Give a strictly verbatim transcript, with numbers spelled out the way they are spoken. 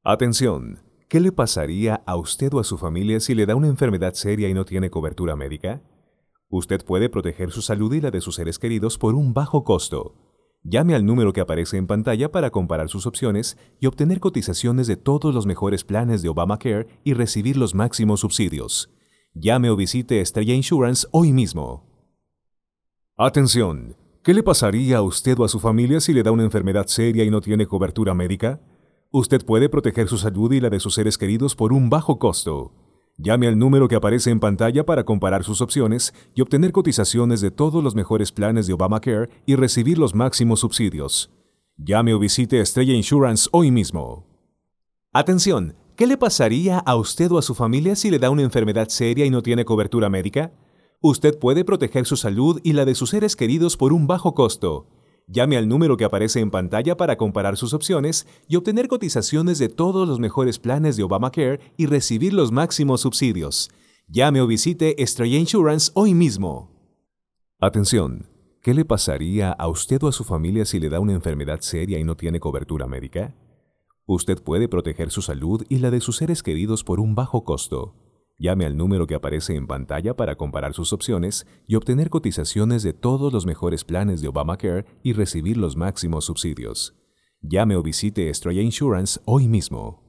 Atención, ¿qué le pasaría a usted o a su familia si le da una enfermedad seria y no tiene cobertura médica? Usted puede proteger su salud y la de sus seres queridos por un bajo costo. Llame al número que aparece en pantalla para comparar sus opciones y obtener cotizaciones de todos los mejores planes de Obamacare y recibir los máximos subsidios. Llame o visite Estrella Insurance hoy mismo. Atención, ¿qué le pasaría a usted o a su familia si le da una enfermedad seria y no tiene cobertura médica? Usted puede proteger su salud y la de sus seres queridos por un bajo costo. Llame al número que aparece en pantalla para comparar sus opciones y obtener cotizaciones de todos los mejores planes de Obamacare y recibir los máximos subsidios. Llame o visite Estrella Insurance hoy mismo. Atención, ¿qué le pasaría a usted o a su familia si le da una enfermedad seria y no tiene cobertura médica? Usted puede proteger su salud y la de sus seres queridos por un bajo costo. Llame al número que aparece en pantalla para comparar sus opciones y obtener cotizaciones de todos los mejores planes de Obamacare y recibir los máximos subsidios. Llame o visite Estrella Insurance hoy mismo. Atención, ¿qué le pasaría a usted o a su familia si le da una enfermedad seria y no tiene cobertura médica? Usted puede proteger su salud y la de sus seres queridos por un bajo costo. Llame al número que aparece en pantalla para comparar sus opciones y obtener cotizaciones de todos los mejores planes de Obamacare y recibir los máximos subsidios. Llame o visite Estrella Insurance hoy mismo.